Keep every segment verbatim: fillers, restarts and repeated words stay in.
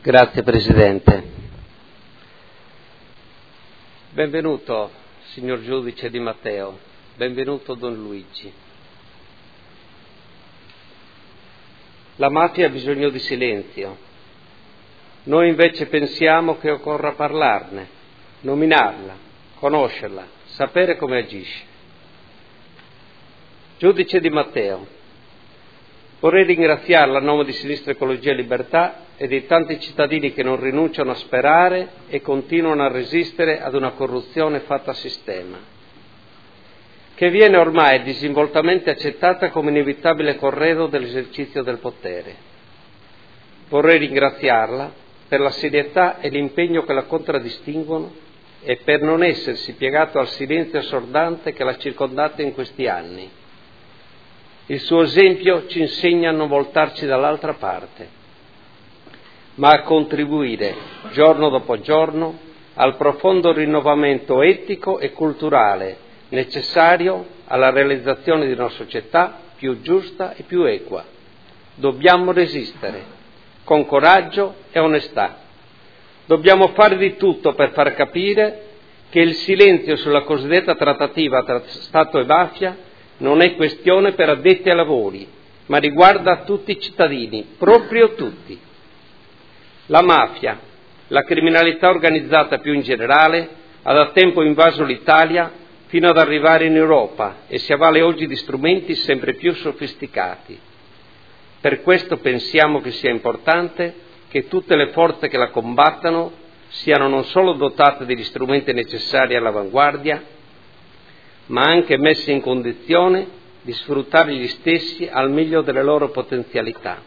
Grazie Presidente. Benvenuto, signor Giudice Di Matteo. Benvenuto, Don Luigi. La mafia ha bisogno di silenzio. Noi invece pensiamo che occorra parlarne, nominarla, conoscerla, sapere come agisce. Giudice Di Matteo, vorrei ringraziarla a nome di Sinistra Ecologia e Libertà e di tanti cittadini che non rinunciano a sperare e continuano a resistere ad una corruzione fatta a sistema, che viene ormai disinvoltamente accettata come inevitabile corredo dell'esercizio del potere. Vorrei ringraziarla per la serietà e l'impegno che la contraddistinguono e per non essersi piegato al silenzio assordante che l'ha circondata in questi anni. Il suo esempio ci insegna a non voltarci dall'altra parte, ma a contribuire giorno dopo giorno al profondo rinnovamento etico e culturale necessario alla realizzazione di una società più giusta e più equa. Dobbiamo resistere con coraggio e onestà. Dobbiamo fare di tutto per far capire che il silenzio sulla cosiddetta trattativa tra Stato e mafia non è questione per addetti ai lavori, ma riguarda tutti i cittadini, proprio tutti. La mafia, la criminalità organizzata più in generale, ha da tempo invaso l'Italia fino ad arrivare in Europa e si avvale oggi di strumenti sempre più sofisticati. Per questo pensiamo che sia importante che tutte le forze che la combattano siano non solo dotate degli strumenti necessari all'avanguardia, ma anche messe in condizione di sfruttare gli stessi al meglio delle loro potenzialità.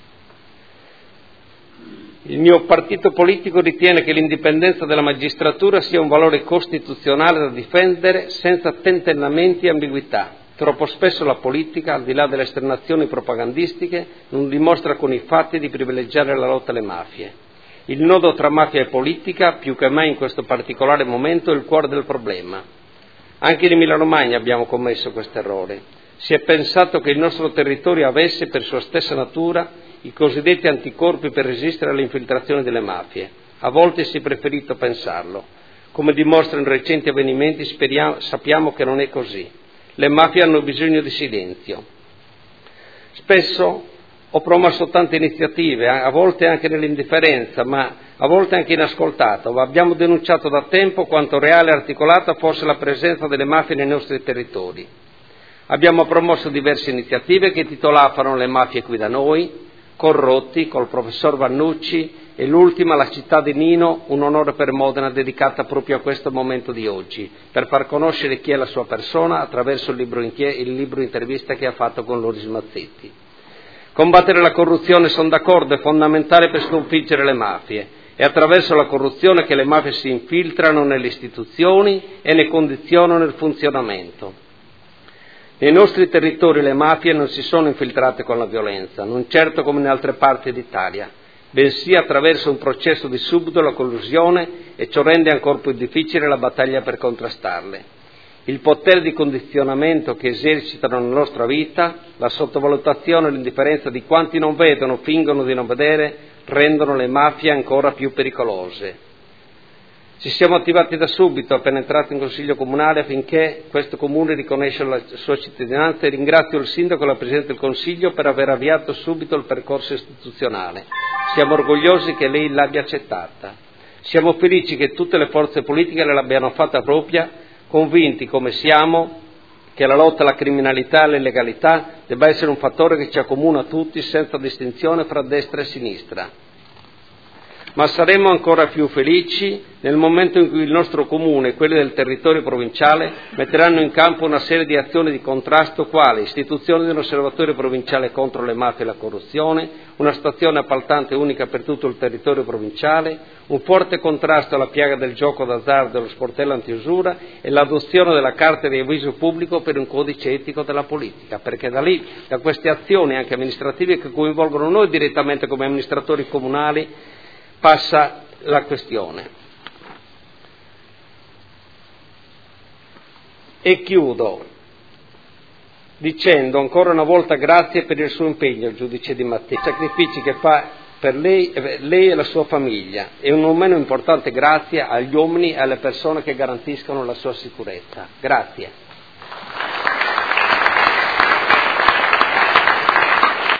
Il mio partito politico ritiene che l'indipendenza della magistratura sia un valore costituzionale da difendere senza tentennamenti e ambiguità. Troppo spesso la politica, al di là delle esternazioni propagandistiche, non dimostra con i fatti di privilegiare la lotta alle mafie. Il nodo tra mafia e politica, più che mai in questo particolare momento, è il cuore del problema. Anche in Emilia-Romagna abbiamo commesso questo errore. Si è pensato che il nostro territorio avesse, per sua stessa natura, i cosiddetti anticorpi per resistere alle infiltrazioni delle mafie. A volte si è preferito pensarlo. Come dimostrano recenti avvenimenti, speriamo, sappiamo che non è così. Le mafie hanno bisogno di silenzio. Spesso ho promosso tante iniziative, a volte anche nell'indifferenza, ma a volte anche inascoltato, ma abbiamo denunciato da tempo quanto reale e articolata fosse la presenza delle mafie nei nostri territori. Abbiamo promosso diverse iniziative che titolavano Le mafie qui da noi, Corrotti, col professor Vannucci, e l'ultima, La città di Nino, un onore per Modena, dedicata proprio a questo momento di oggi, per far conoscere chi è la sua persona attraverso il libro, il libro intervista che ha fatto con Loris Mazzetti. Combattere la corruzione, sono d'accordo, è fondamentale per sconfiggere le mafie. È attraverso la corruzione che le mafie si infiltrano nelle istituzioni e ne condizionano il funzionamento. Nei nostri territori le mafie non si sono infiltrate con la violenza, non certo come in altre parti d'Italia, bensì attraverso un processo di subito la collusione, e ciò rende ancora più difficile la battaglia per contrastarle. Il potere di condizionamento che esercitano nella nostra vita, la sottovalutazione e l'indifferenza di quanti non vedono o fingono di non vedere, rendono le mafie ancora più pericolose. Ci siamo attivati da subito, appena entrato in Consiglio Comunale, affinché questo Comune riconosca la sua cittadinanza, e ringrazio il Sindaco e la Presidente del Consiglio per aver avviato subito il percorso istituzionale. Siamo orgogliosi che lei l'abbia accettata. Siamo felici che tutte le forze politiche l'abbiano fatta propria, convinti come siamo che la lotta alla criminalità e all'illegalità debba essere un fattore che ci accomuna tutti senza distinzione fra destra e sinistra. Ma saremo ancora più felici nel momento in cui il nostro comune e quelli del territorio provinciale metteranno in campo una serie di azioni di contrasto, quali istituzione di un osservatorio provinciale contro le mafie e la corruzione, una stazione appaltante unica per tutto il territorio provinciale, un forte contrasto alla piaga del gioco d'azzardo e dello sportello antiusura, e l'adozione della carta di avviso pubblico per un codice etico della politica, perché da lì, da queste azioni anche amministrative che coinvolgono noi direttamente come amministratori comunali, passa la questione. E chiudo dicendo ancora una volta grazie per il suo impegno, il giudice Di Matteo, i sacrifici che fa per lei, lei e la sua famiglia e un non meno importante grazie agli uomini e alle persone che garantiscono la sua sicurezza. Grazie.